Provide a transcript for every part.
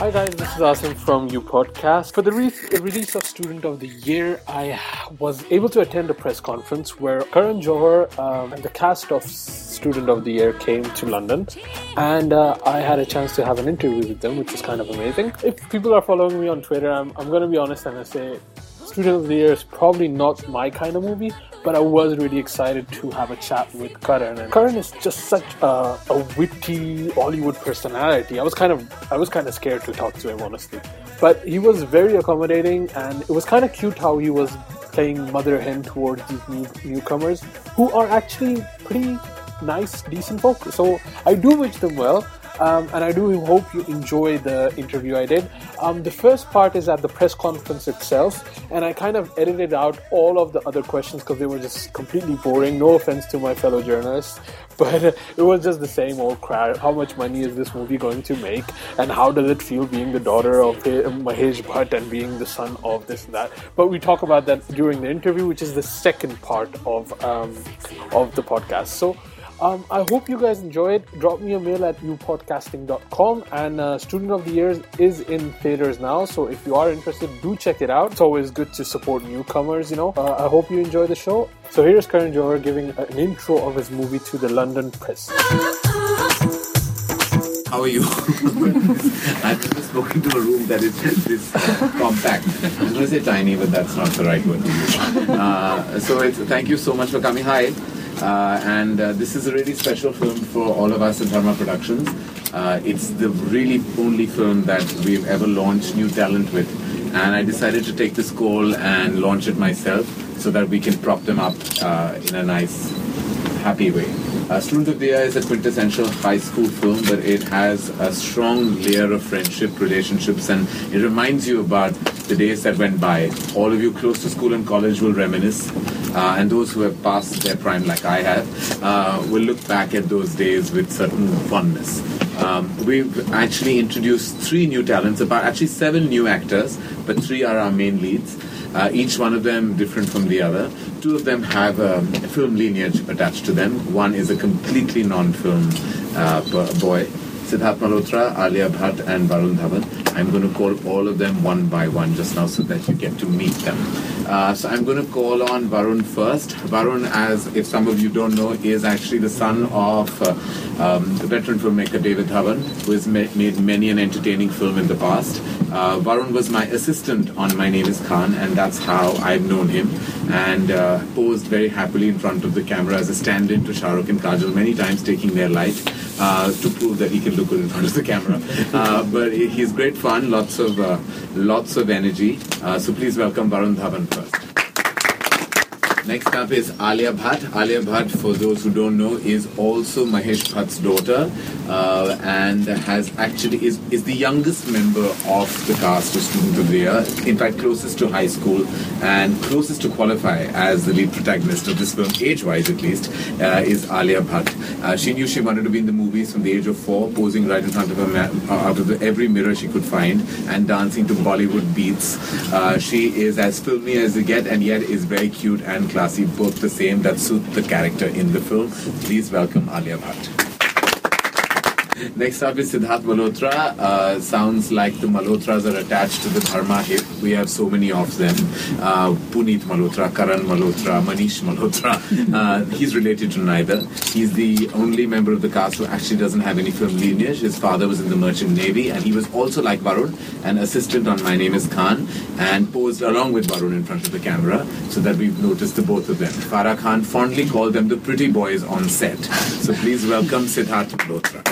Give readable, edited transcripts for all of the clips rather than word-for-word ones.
Hi guys, this is Asim from You Podcast. For the release of Student of the Year, I was able to attend a press conference where Karan Johar and the cast of Student of the Year came to London, and I had a chance to have an interview with them, which was kind of amazing. If people are following me on Twitter, I'm going to be honest and I say Student of the Year is probably not my kind of movie, but I was really excited to have a chat with Karan. And Karan is just such a witty Bollywood personality. I was kind of scared to talk to him, honestly. But he was very accommodating, and it was kind of cute how he was playing mother hen towards these newcomers who are actually pretty nice, decent folk. So I do wish them well. And I do hope you enjoy the interview I did. The first part is at the press conference itself, and I kind of edited out all of the other questions because they were just completely boring. No offense to my fellow journalists, but it was just the same old crap. How much money is this movie going to make, and how does it feel being the daughter of Mahesh Bhatt and being the son of this and that? But we talk about that during the interview, which is the second part of the podcast. So I hope you guys enjoy it. Drop me a mail at newpodcasting.com, and Student of the Year is in theaters now, so if you are interested, do check it out. It's always good to support newcomers, you know. I hope you enjoy the show. So here's Karan Johar giving an intro of his movie to the London press. How are you? I've never spoken to a room that is this compact. I was going to say tiny, but that's not the right word to use. Thank you so much for coming. Hi. This is a really special film for all of us at Dharma Productions. It's the really only film that we've ever launched new talent with. And I decided to take this call and launch it myself so that we can prop them up in a nice, happy way. Student of the Year is a quintessential high school film, but it has a strong layer of friendship, relationships, and it reminds you about the days that went by. All of you close to school and college will reminisce, and those who have passed their prime like I have will look back at those days with certain fondness. We've actually introduced 3 new talents, about 7 new actors, but 3 are our main leads. Each one of them different from the other. 2 of them have a film lineage attached to them. One is a completely non-film boy. Siddharth Malhotra, Alia Bhatt and Varun Dhawan. I'm going to call all of them one by one just now so that you get to meet them. So I'm going to call on Varun first. Varun, as if some of you don't know, is actually the son of the veteran filmmaker David Dhawan, who has made many an entertaining film in the past. Varun was my assistant on My Name is Khan, and that's how I've known him, and posed very happily in front of the camera as a stand-in to Shah Rukh and Kajol, many times taking their light to prove that he can look good in front of the camera. But he's great fun, lots of energy. So please welcome Varun Dhawan first. Next up is Alia Bhatt. Alia Bhatt, for those who don't know, is also Mahesh Bhatt's daughter, and is the youngest member of the cast of Student of the Year. In fact, closest to high school and closest to qualify as the lead protagonist of this film, age-wise at least, is Alia Bhatt. She knew she wanted to be in the movies from the age of 4, posing right in front of out of every mirror she could find and dancing to Bollywood beats. She is as filmy as you get, and yet is very cute and classy, both the same, that suit the character in the film. Please welcome Alia Bhatt. Next up is Siddharth Malhotra. Sounds like the Malhotras are attached to the Dharma hip. We have so many of them. Puneet Malhotra, Karan Malhotra, Manish Malhotra. He's related to neither. He's the only member of the cast who actually doesn't have any film lineage. His father was in the Merchant Navy, and he was also, like Varun, an assistant on My Name is Khan, and posed along with Varun in front of the camera, so that we've noticed the both of them. Farah Khan fondly called them the pretty boys on set. So please welcome Siddharth Malhotra.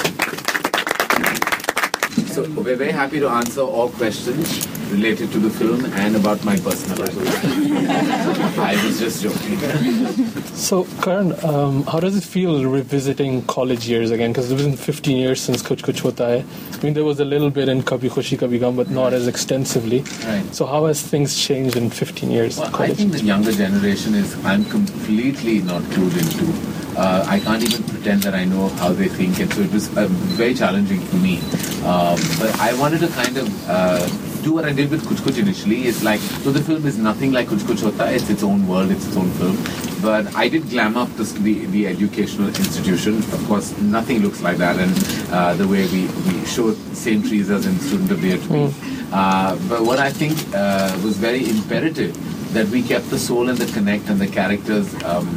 So we're very happy to answer all questions related to the film and about my personal life. I was just joking. So, Karan, how does it feel revisiting college years again? Because it's been 15 years since Kuch Kuch Hota Hai. I mean, there was a little bit in Kabhi Khushi Kabhi Gham, but not as extensively. Right. So how has things changed in 15 years? Well, I think the younger generation I'm completely not clued into. I can't even pretend that I know how they think, and so it was very challenging for me. But I wanted to kind of do what I did with Kuch Kuch initially. It's like, so the film is nothing like Kuch Kuch Hota. It's its own world, it's its own film. But I did glam up the educational institution. Of course, nothing looks like that, and the way we showed same trees as in Student of the Year to me. But what I think was very imperative, that we kept the soul and the connect and the characters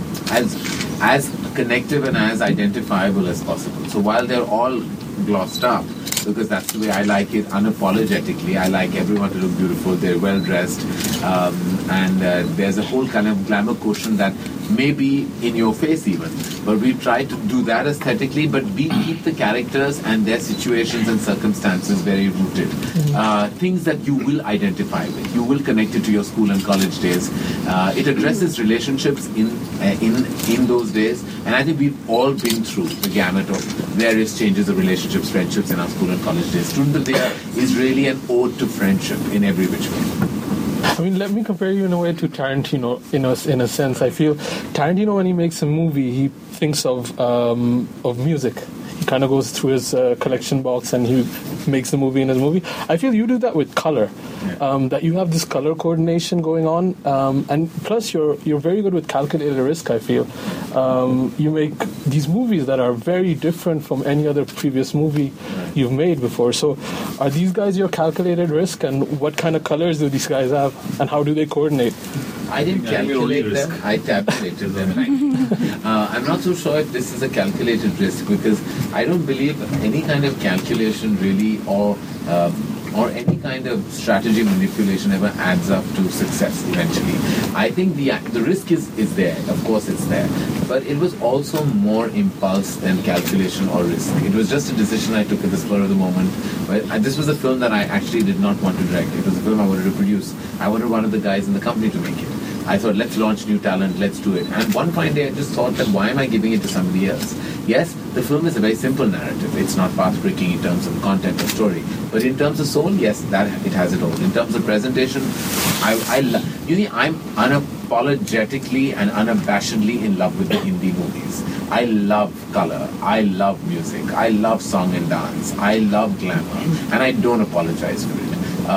as connective and as identifiable as possible. So while they're all glossed up, because that's the way I like it, unapologetically, I like everyone to look beautiful, they're well dressed, and there's a whole kind of glamour quotient that may be in your face even, but we try to do that aesthetically, but we keep the characters and their situations and circumstances very rooted. Things that you will identify with, you will connect it to your school and college days. It addresses relationships in those days, and I think we've all been through the gamut of various changes of relationships, friendships in our school and college days. Student of the Year is really an ode to friendship in every which way. I mean, let me compare you in a way to Tarantino. In a sense, I feel Tarantino, when he makes a movie, he thinks of music. He kind of goes through his collection box and he makes the movie in his movie. I feel you do that with color. That you have this color coordination going on, and plus you're very good with calculated risk. I feel you make these movies that are very different from any other previous movie you've made before. So, are these guys your calculated risk, and what kind of colors do these guys have, and how do they coordinate? I didn't calculate them, I tabulated them. I'm not so sure if this is a calculated risk, because I don't believe any kind of calculation really or any kind of strategy manipulation ever adds up to success eventually. I think the risk is there, of course it's there, but it was also more impulse than calculation or risk. It was just a decision I took at the spur of the moment. This was a film that I actually did not want to direct. It was a film I wanted to produce. I wanted one of the guys in the company to make it. I thought, let's launch new talent, let's do it. And one fine day I just thought that why am I giving it to somebody else? Yes, the film is a very simple narrative. It's not path-breaking in terms of content or story. But in terms of soul, yes, that it has it all. In terms of presentation, I'm unapologetically and unabashedly in love with the Hindi movies. I love color, I love music, I love song and dance, I love glamour, and I don't apologize for it.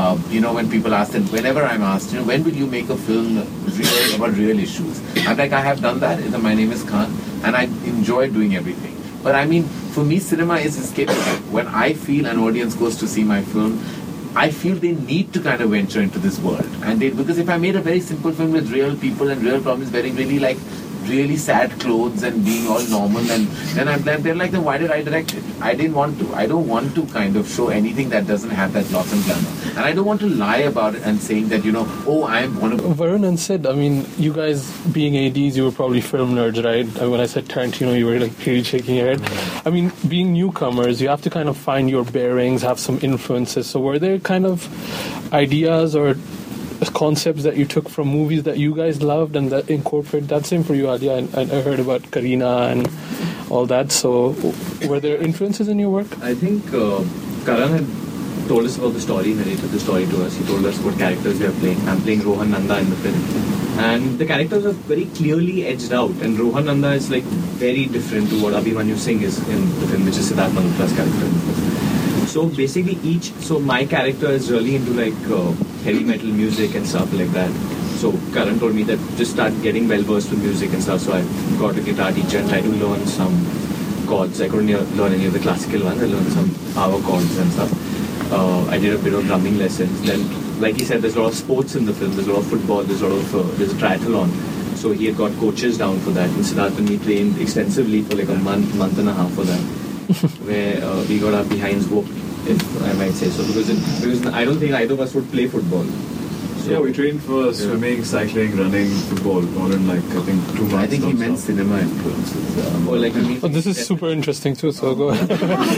When people ask, and whenever I'm asked, when will you make a film about real issues? I'm like, I have done that. My name is Khan, and I enjoy doing everything. But I mean, for me, cinema is escapism. When I feel an audience goes to see my film, I feel they need to kind of venture into this world. Because if I made a very simple film with real people and real problems, really like really sad clothes and being all normal, and then they're like, then why did I direct it? I didn't want to. I don't want to kind of show anything that doesn't have that gloss and glamour. And I don't want to lie about it and saying that, I'm one of... Varun and Sid, I mean, you guys being ADs, you were probably film nerds, right? When I said Tarantino, you were like really shaking your head. I mean, being newcomers, you have to kind of find your bearings, have some influences. So were there kind of ideas or concepts that you took from movies that you guys loved and that incorporate that? Same for you, Alia, and I heard about Kareena and all that. So were there influences in your work? I think Karan had told us about the story, narrated the story to us. He told us what characters we are playing. I'm playing Rohan Nanda in the film, and the characters are very clearly edged out, and Rohan Nanda is like very different to what Abhimanyu Singh is in the film, which is Siddharth Malhotra's character. So basically my character is really into like heavy metal music and stuff like that. So Karan told me that just start getting well versed with music and stuff. So I got a guitar teacher and tried to learn some chords. I couldn't learn any of the classical ones. I learned some power chords and stuff. I did a bit of drumming lessons. Then, like he said, there's a lot of sports in the film. There's a lot of football. There's a triathlon. So he had got coaches down for that. And Siddharth and me trained extensively for like a month and a half for that, where we got our behinds whooped, if I might say so, because I don't think either of us would play football. So, yeah, we trained for swimming, cycling, running, football, all in like I think 2 months. I think he meant cinema influences. This is super interesting too, so go ahead.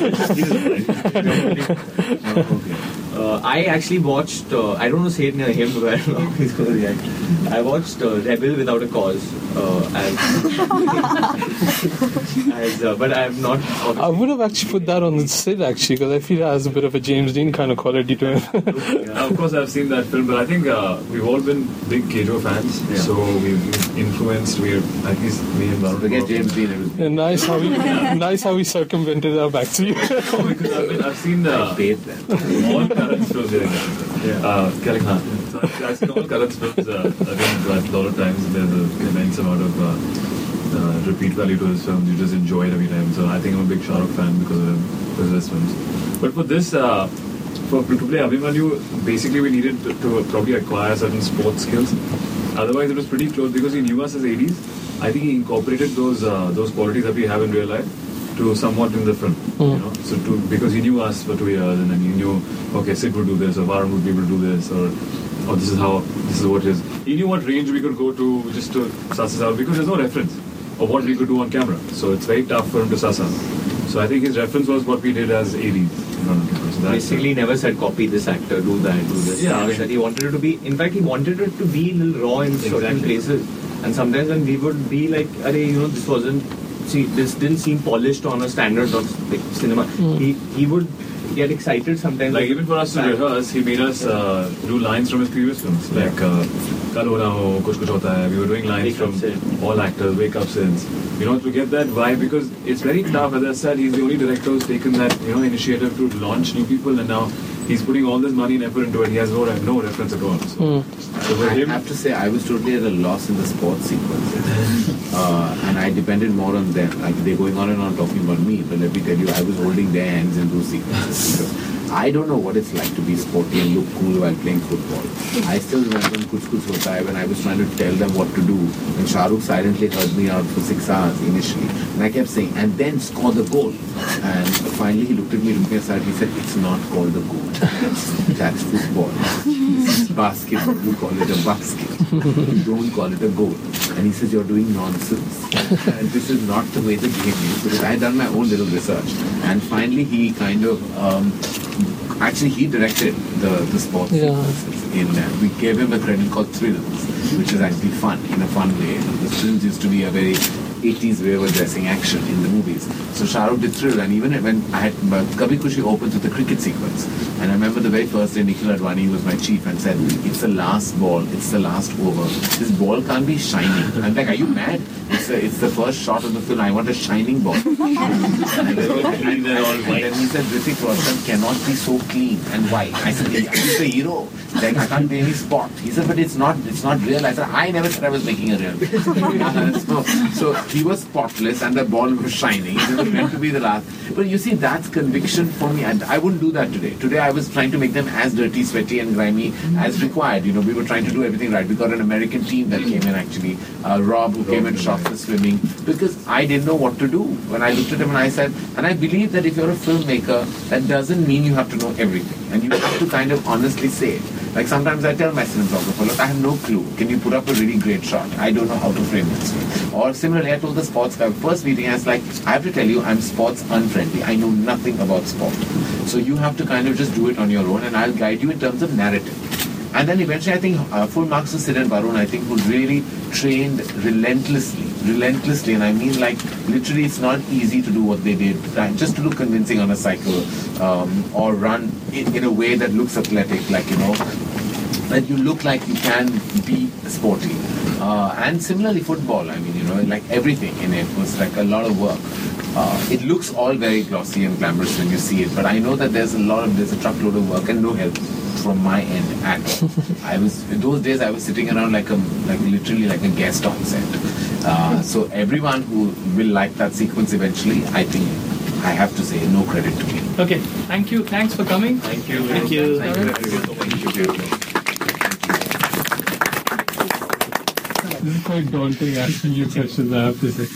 I actually watched, I don't know say it near him, but I don't know he's going to react. I watched Rebel Without a Cause, but I have not... I would have actually put that on the Sid actually, because I feel it has a bit of a James Dean kind of quality to it. Of course I've seen that film, but I think we've all been big Kejo fans, so we've influenced, at least me and Varun. Forget James Dean. Yeah, nice how we circumvented our back to you. Because I've seen all Karan's films, correct. So I've seen all Karan's films. I think a lot of times there's an immense amount of repeat value to his films. You just enjoy it every time. So I think I'm a big Shah Rukh fan because of his films. But for this, to play Abhimanyu, basically we needed to probably acquire certain sports skills. Otherwise, it was pretty close because he knew us as ADs. I think he incorporated those qualities that we have in real life to somewhat in the film. You know, so because he knew us for 2 years, and then he knew, okay, Sid would do this, or Varun would be able to do this, or this is what it is. He knew what range we could go to just to suss us out because there's no reference of what we could do on camera. So it's very tough for him to suss out. So I think his reference was what we did as ADs. So basically, never said copy this actor, do that, do this. Yeah, He wanted it to be. In fact, he wanted it to be a little raw in certain places. And sometimes when we would be like, this wasn't. See, this didn't seem polished on a standard of like cinema. He would get excited sometimes. Like even for us to rehearse, he made us do lines from his previous films, like Kal Ho Na Ho, Kuch Kuch Hota Hai. We were doing lines from all actors, Wake Up Sins. To get that vibe, because it's very tough. As I said, he's the only director who's taken that initiative to launch new people, and now he's putting all this money and effort into it. He has no reference at all. So I have to say, I was totally at a loss in the sports sequence. And I depended more on them. Like, they're going on and on talking about me, but let me tell you, I was holding their hands in those sequences. Because I don't know what it's like to be sporty and look cool while playing football. I still remember Kuch Kuch Hota Hai when I was trying to tell them what to do. And Shah Rukh silently heard me out for 6 hours initially. And I kept saying, and then score the goal. And finally he looked at me, looking aside, he said, it's not called a goal. That's football. This is basketball. You call it a basket. You don't call it a goal. And he says, you're doing nonsense. And this is not the way the game is. Because I had done my own little research. And finally he kind of, actually he directed the sports sequences. We gave him a credit called Thrills, which is actually fun, in a fun way. The Thrills used to be a very 80s way of addressing action in the movies. So Shah Rukh did Thrill, and even when I had Kabhi Khushi opens with the cricket sequence, and I remember the very first day Nikhil Advani was my chief and said, it's the last ball, it's the last over, this ball can't be shining. I'm like, are you mad? It's the first shot of the film, I want a shining ball. and then he said, Hrithik Roshan cannot be so clean and white. I said, he's the hero. Like, I can't be any spot. He said, but it's not real. I said, I never said I was making a real. So he was spotless and the ball was shining. It was meant to be the last. But you see, that's conviction for me. And I wouldn't do that today. Today I was trying to make them as dirty, sweaty and grimy as required. We were trying to do everything right. We got an American team that came in actually. Rob, who came and shot the swimming. Because I didn't know what to do. When I looked at him and I said, and I believe that if you're a filmmaker, that doesn't mean you have to know everything. And you have to kind of honestly say it. Like sometimes I tell my cinematographer, look, I have no clue. Can you put up a really great shot? I don't know how to frame this. Or similarly, I told the sports guy, first meeting, I was like, I have to tell you, I'm sports unfriendly. I know nothing about sport. So you have to kind of just do it on your own and I'll guide you in terms of narrative. And then eventually, I think full marks to Sid and Varun, I think, who really trained relentlessly. And I mean, like, literally, it's not easy to do what they did, just to look convincing on a cycle or run in a way that looks athletic, like, that you look like you can be sporty. And similarly, football, I mean, like everything in it was like a lot of work. It looks all very glossy and glamorous when you see it, but I know that there's a truckload of work and no help from my end at all. In those days I was sitting around like literally like a guest on set. So everyone who will like that sequence eventually, I think I have to say no credit to me. Okay, thank you. Thanks for coming. Thank you. Thank you. Thank you. This is quite daunting asking you questions, I have to say.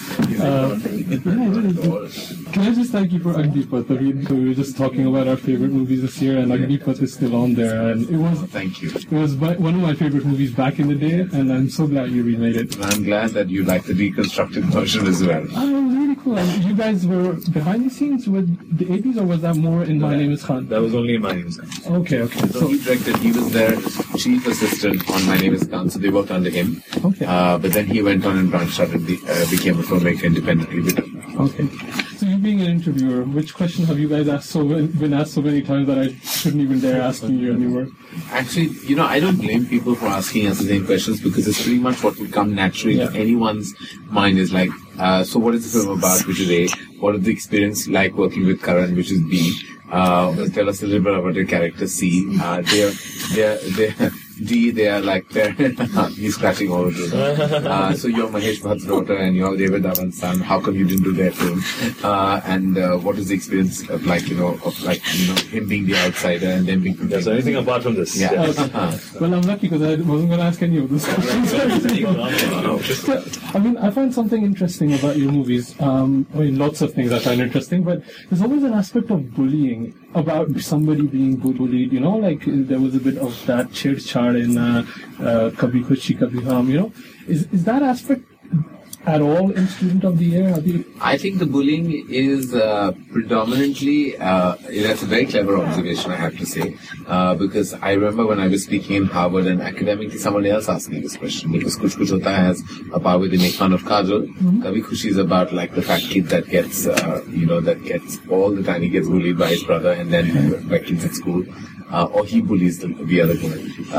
Can I just thank you for Agnipath? We were just talking about our favorite movies this year, and Agnipath is still on there. And it was Thank you. It was one of my favorite movies back in the day, and I'm so glad you remade it. I'm glad that you like the reconstructed version as well. It was really cool. And you guys were behind the scenes with the 80s, or was that more in My Name is Khan? That was only in My Name is Khan. Okay. So he directed, he was their chief assistant on My Name is Khan, so they worked under him. Okay. But then he went on and branched out and became a filmmaker independently with him. Okay. So you being an interviewer, which question have you guys been asked so many times that I shouldn't even dare asking you anymore? Actually, I don't blame people for asking us the same questions because it's pretty much what would come naturally to anyone's mind is like, so what is the film about, which is A? What is the experience like working with Karan, which is B? Tell us a little bit about your character C. They are like he's scratching all over. So you're Mahesh Bhatt's daughter and you're David Dhawan's son. How come you didn't do their film? And what is the experience of him being the outsider and then being? There's anything apart from this? Yeah. Well, I'm lucky because I wasn't going to ask any of those questions. I mean, I find something interesting about your movies. Lots of things I find interesting, but there's always an aspect of bullying, about somebody being bullied. Like there was a bit of that chhed-chhad in Kabhi Khushi Kabhi Gham. Is that aspect at all in Student of the Year? I think the bullying is predominantly, that's a very clever observation, I have to say, because I remember when I was speaking in Harvard and academically somebody else asked me this question, because Kuch Kuch Hota has a part where they make fun of Kajol. Kabhi Khushi is about like the fat kid that gets, that gets all the time, he gets bullied by his brother and then by kids at school. Or he bullies the other girl.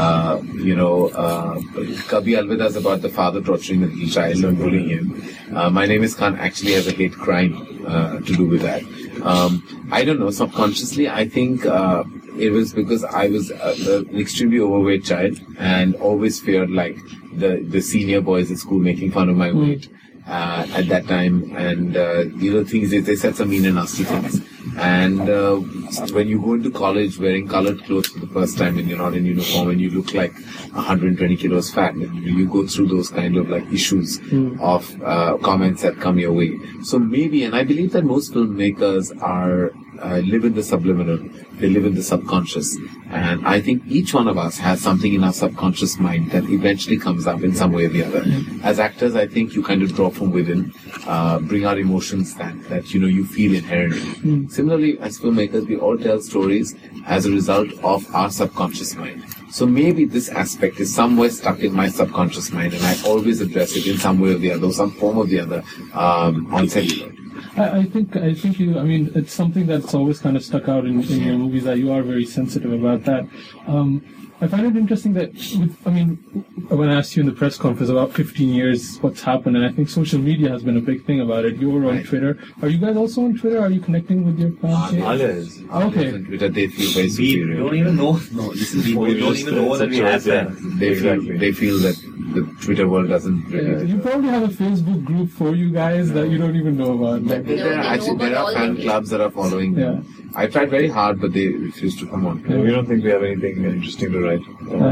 Kabhi Alvida is about the father torturing the little child and bullying him. My Name is Khan actually has a hate crime to do with that. I don't know, subconsciously I think it was because I was an extremely overweight child and always feared like the senior boys at school making fun of my weight at that time, and things they said some mean and nasty things. And when you go into college wearing colored clothes for the first time and you're not in uniform and you look like 120 kilos fat, and you go through those kind of like issues of comments that come your way. So maybe, and I believe that most filmmakers live in the subliminal, they live in the subconscious. And I think each one of us has something in our subconscious mind that eventually comes up in some way or the other. As actors, I think you kind of draw from within, bring out emotions that you feel inherently. Similarly, as filmmakers, we all tell stories as a result of our subconscious mind. So maybe this aspect is somewhere stuck in my subconscious mind, and I always address it in some way or the other, some form or the other, on cellular. I think you. I mean, it's something that's always kind of stuck out in your movies, that you are very sensitive about that. I find it interesting that, when I asked you in the press conference about 15 years, what's happened, and I think social media has been a big thing about it. You were on Twitter. Are you guys also on Twitter? Are you connecting with your fans? Alia is. Okay. On Twitter, they feel very superior. We don't even know. No, listen, we don't even know that we have fans. They feel that the Twitter world doesn't really... You probably have a Facebook group for you guys that you don't even know about. There are fan clubs that are following them. Yeah. I tried very hard, but they refused to come on. We don't think we have anything interesting to write.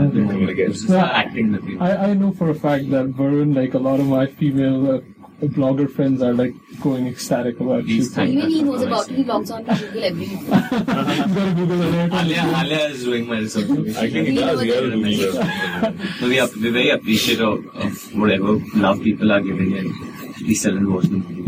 Acting that we I know for a fact that Varun, like a lot of my female blogger friends, are like going ecstatic about you. Even he knows about it. He logs on to Google every You gotta Google alert. Alia is doing my research. I think he does. We're very appreciative of whatever love people are giving, and we still watch the movie.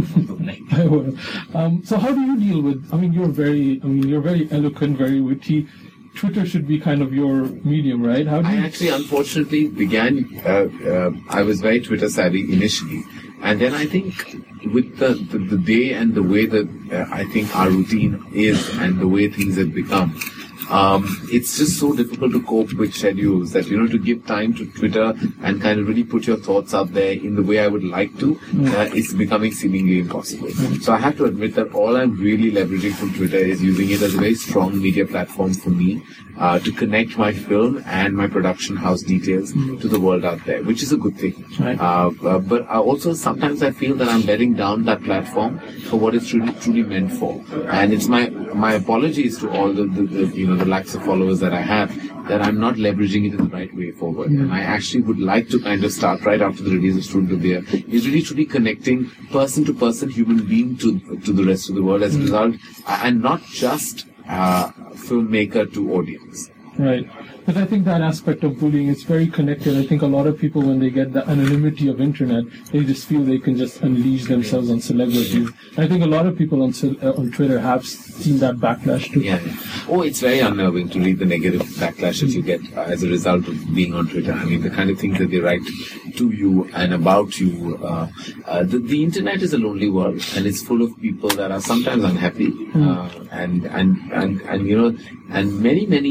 So how do you deal with? You're very eloquent, very witty. Twitter should be kind of your medium, right? How do you... I actually, unfortunately, began. I was very Twitter savvy initially, and then I think with the day and the way that I think our routine is and the way things have become, it's just so difficult to cope with schedules that, to give time to Twitter and kind of really put your thoughts out there in the way I would like to, it's becoming seemingly impossible. So I have to admit that all I'm really leveraging from Twitter is using it as a very strong media platform for me to connect my film and my production house details to the world out there, which is a good thing. Right. But also sometimes I feel that I'm letting down that platform for what it's truly meant for. And it's my apologies to all the lakhs of followers that I have, that I'm not leveraging it in the right way forward. And I actually would like to kind of start right after the release of Student of the Year, is really truly connecting person to person, human being to the rest of the world as a result, and not just filmmaker to audience. Right. But I think that aspect of bullying is very connected. I think a lot of people, when they get the anonymity of internet, they just feel they can just unleash themselves on celebrities. I think a lot of people on Twitter have seen that backlash too. Yeah. Oh, it's very unnerving to read the negative backlash that you get as a result of being on Twitter. The kind of things that they write to you and about you. The internet is a lonely world, and it's full of people that are sometimes unhappy, and many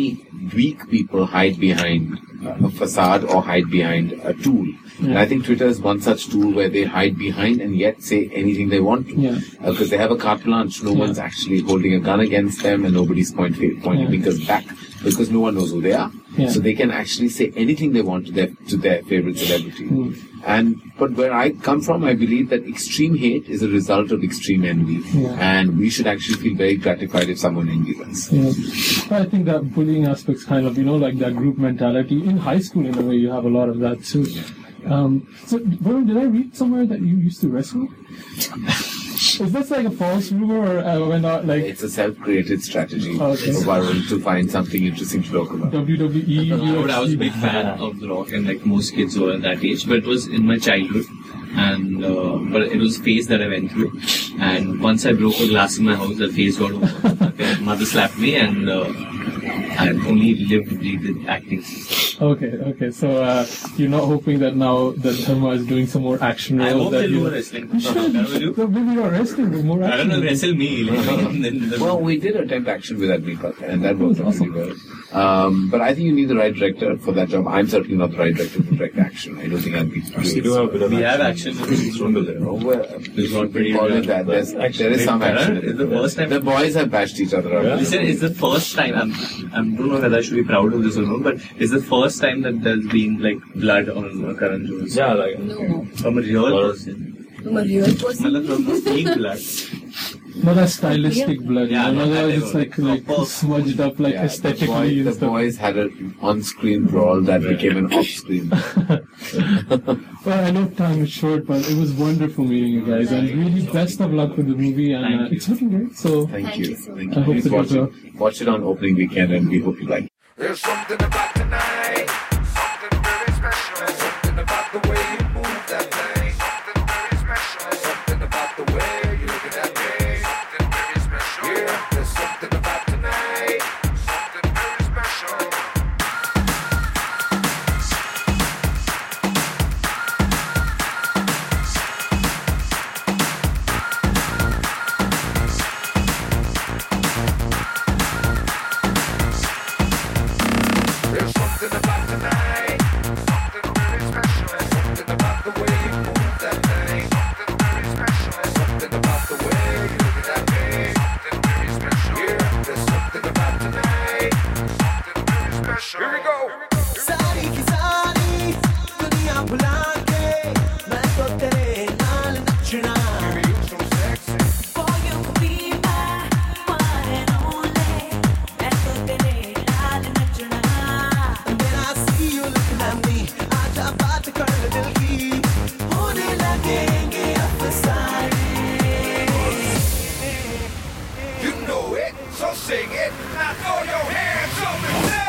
weak people hide behind a facade or hide behind a tool. And I think Twitter is one such tool where they hide behind and yet say anything they want to. Because they have a carte blanche. No one's actually holding a gun against them and nobody's pointing fingers back because no one knows who they are. So they can actually say anything they want to their favorite celebrity. But where I come from, I believe that extreme hate is a result of extreme envy. And we should actually feel very gratified if someone envies us. I think that bullying aspect's kind of, like that group mentality. In high school, in a way, you have a lot of that too. So, Varun, did I read somewhere that you used to wrestle? Is this like a false rumor or when not like... It's a self-created strategy for Varun to find something interesting to talk about. WWE, I was a big fan of The Rock and like most kids were at that age, but it was in my childhood. And but it was a phase that I went through, and once I broke a glass in my house, the phase got over. My mother slapped me, and I only lived with acting. Okay. So you're not hoping that now that Dharma is doing some more action roles? I hope that they'll do wrestling. Maybe you're wrestling with more action. I don't know, wrestle me. Well, we did attempt action with Admika, and that worked out really well. But I think you need the right director for that job. I'm certainly not the right director to direct action. I don't think I'd be. We have action. There is some action. The boys have bashed each other up. Listen, it's the first time. I don't know whether I should be proud of this or not, but it's the first time that there's been like blood on Karan Johar's. Yeah, like No. From a real person. From a real person. From fake blood. Not a stylistic blood. Yeah, not not it's like smudged up like aesthetically. The boys had an on-screen brawl that became an off-screen. Well, I know time is short, but it was wonderful meeting you guys, and really best of luck with the movie, and it's looking great. So Thank you. so Thank much. you. I hope Please it goes well. watch it on opening weekend, and we hope you like it. There's something about tonight, something very special. Something about the way you move that thing, something very special. Something about the way you look at that thing, something very special. Yeah, there's something about tonight, something very special. There's something about tonight, something very special. Something about the way you move that thing, something very special. Something about the way you look at that thing, something very special. Yeah, there's something about tonight, something very special. Here we go. सारी की सारी दुनिया भुला के मैं तो तेरे नाल नचना So sexy. For you to be my one and only मैं तो तेरे नाल नचना When I see you looking at me आजा बात कर ले दिल की होने लगेंगे अफसाने You know it, so sing it. Now throw your hands up and say.